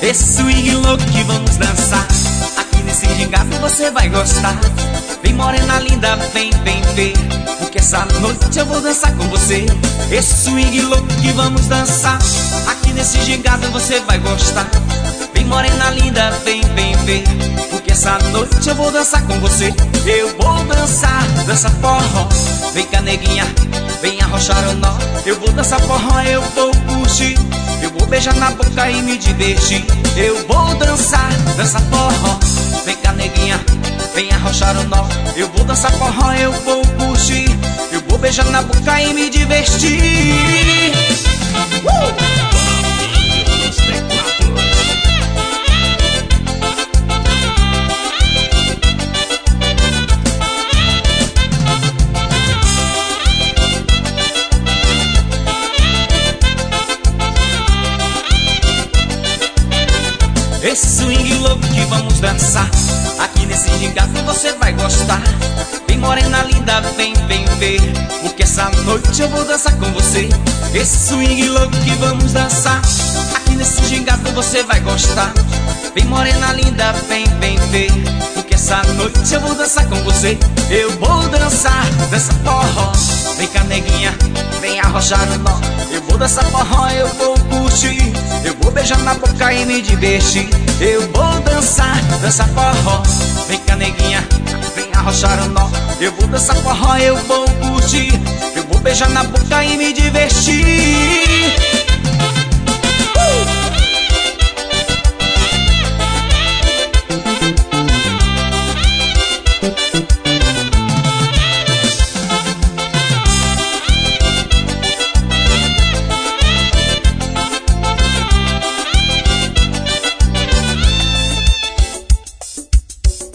Esse swing louco que vamos dançar, aqui nesse gingado você vai gostar. Vem morena linda, vem, vem ver, porque essa noite eu vou dançar com você. Esse swing louco que vamos dançar, aqui nesse gingado você vai gostar. Vem morena linda, vem, vem ver, porque essa noite eu vou dançar com você. Eu vou dançar, dança forró. Vem cá neguinha, vem arrochar o nó. Eu vou dançar forró, eu vou curtir. Eu vou beijar na boca e me divertir. Eu vou dançar, dança forró. Vem cá neguinha, vem arrochar o nó. Eu vou dançar forró, eu vou curtir. Eu vou beijar na boca e me divertir. Esse swing louco que vamos dançar, aqui nesse gingado você vai gostar. Vem morena linda, vem, vem ver, porque essa noite eu vou dançar com você. Esse swing louco que vamos dançar, aqui nesse gingado você vai gostar. Vem morena linda, vem, vem ver, porque essa noite eu vou dançar com você. Eu vou dançar, dança forró. Vem cá neguinha, vem arrochar o nó. Eu vou dançar forró, eu vou curtir. Eu vou beijar na boca e me divertir. Eu vou dançar, dança forró. Vem cá neguinha, vem arrochar o nó. Eu vou dançar forró, eu vou curtir. Eu vou beijar na boca e me divertir.